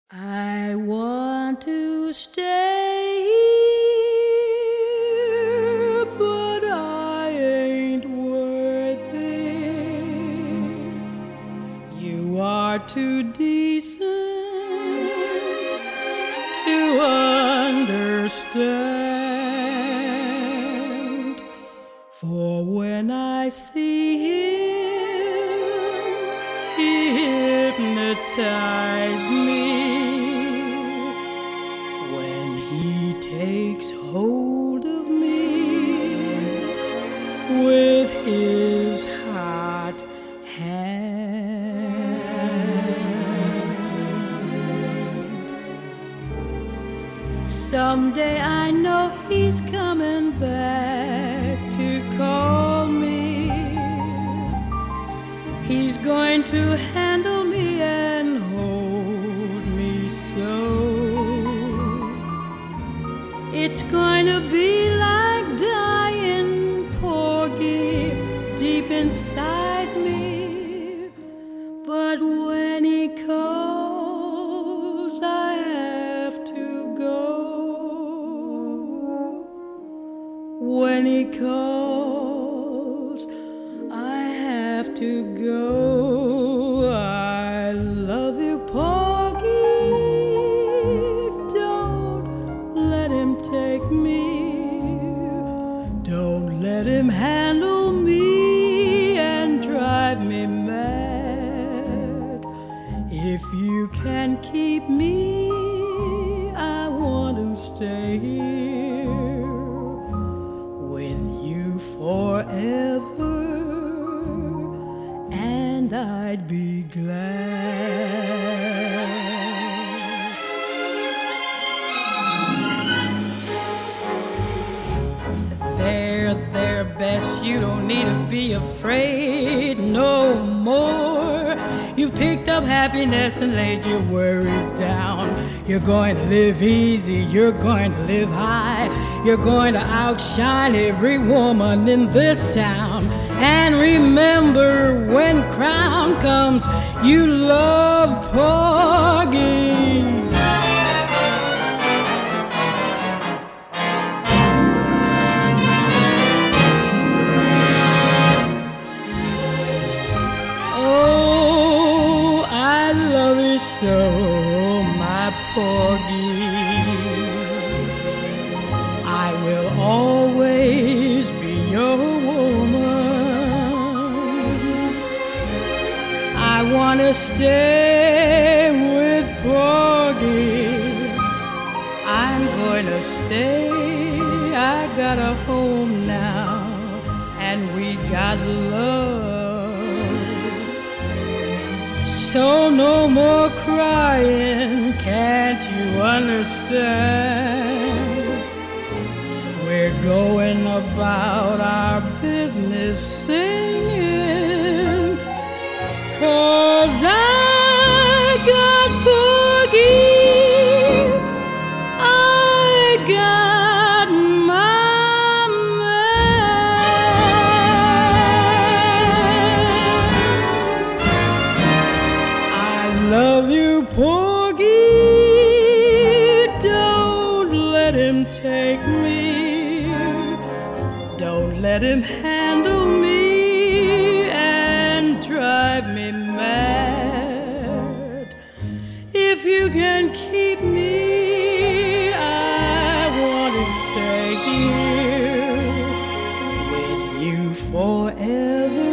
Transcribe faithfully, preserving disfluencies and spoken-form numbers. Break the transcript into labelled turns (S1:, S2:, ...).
S1: I want to stay here, but I ain't worth it. You are too decent to understand. For when I see him, he hypnotizes me. When he takes hold of me with his hot hand. Someday I know he's coming back to call me. He's going to handle me and hold me so. It's going to be like dying, Porgy, deep inside me. But when he calls, I have to go. When he calls, I have to go. I love you, Porgy. Don't let him take me. Don't let him handle me and drive me mad. If you can keep me, I want to stay here with you forever, and I'd be glad. There, there, Bess, you don't need to be afraid no more. You've picked up happiness and laid your worries down. You're going to live easy, you're going to live high. You're going to outshine every woman in this town. And remember, when crown comes, you love Porgy. Oh, I love you so, my Porgy. I will always be your woman. I want to stay with Porgy. I'm going to stay. I got a home now, and we got love. So no more crying, can't you understand? We're going about our business singing, 'cause I got Porgy, I got my man. I love you, Porgy, don't let him take me. Don't let him handle me and drive me mad. If you can keep me, I want to stay here with you forever.